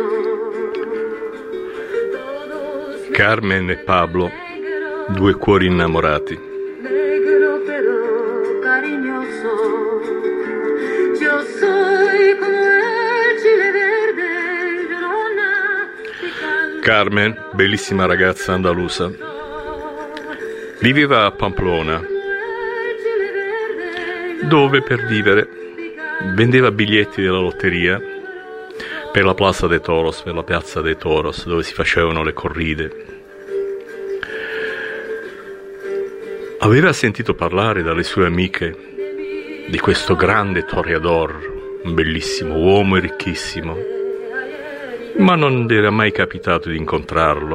Carmen e Pablo, due cuori innamorati. Carmen, bellissima ragazza andalusa, viveva a Pamplona, dove per vivere vendeva biglietti della lotteria per la Plaza de Toros, per la Piazza dei Toros, dove si facevano le corride. Aveva sentito parlare dalle sue amiche di questo grande toreador, un bellissimo uomo e ricchissimo, ma non le era mai capitato di incontrarlo.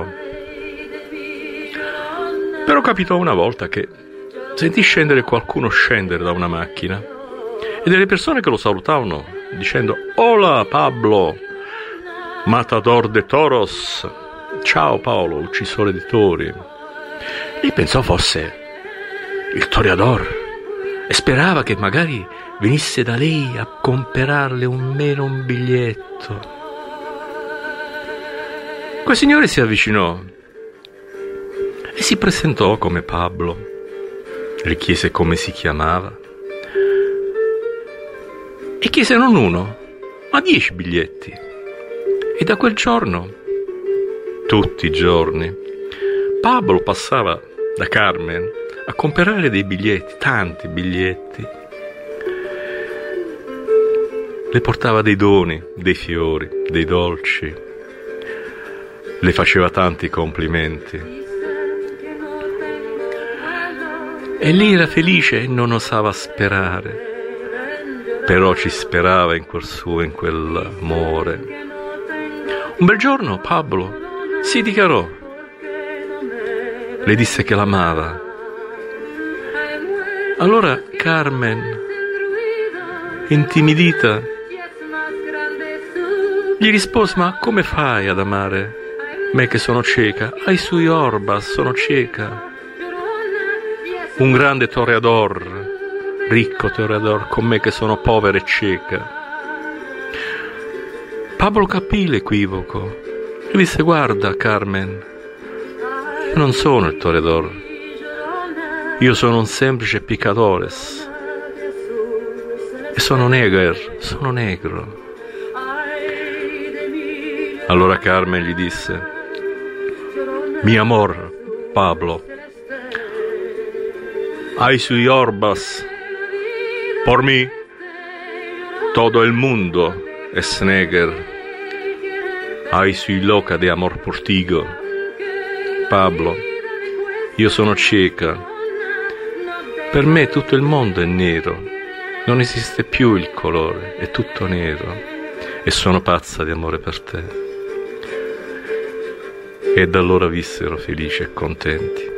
Però capitò una volta che sentì qualcuno scendere da una macchina e delle persone che lo salutavano dicendo: «Hola Pablo, matador de toros, ciao Paolo, uccisore di tori». E pensò fosse il toreador e sperava che magari venisse da lei a comprarle un biglietto. Quel signore si avvicinò e si presentò come Pablo, le chiese come si chiamava e chiese non uno, ma 10 biglietti. E da quel giorno, tutti i giorni, Pablo passava da Carmen a comprare dei biglietti, tanti biglietti. Le portava dei doni, dei fiori, dei dolci. Le faceva tanti complimenti. E lei era felice e non osava sperare. Però ci sperava in quell'amore. Un bel giorno Pablo si dichiarò. Le disse che l'amava. Allora Carmen, intimidita, gli rispose: «Ma come fai ad amare me che sono cieca? Ai suoi orbas sono cieca. Un grande toreador, ricco toreador, con me che sono povera e cieca». Pablo capì l'equivoco e disse: «Guarda Carmen, io non sono il toreador, io sono un semplice picadores e sono negro». Allora Carmen gli disse: «Mi amor, Pablo, ai sui orbas, por mí, todo el mundo es negro, ai sui loca de amor portigo. Pablo, io sono cieca, per me tutto il mondo è nero, non esiste più il colore, è tutto nero e sono pazza di amore per te». E da allora vissero felici e contenti.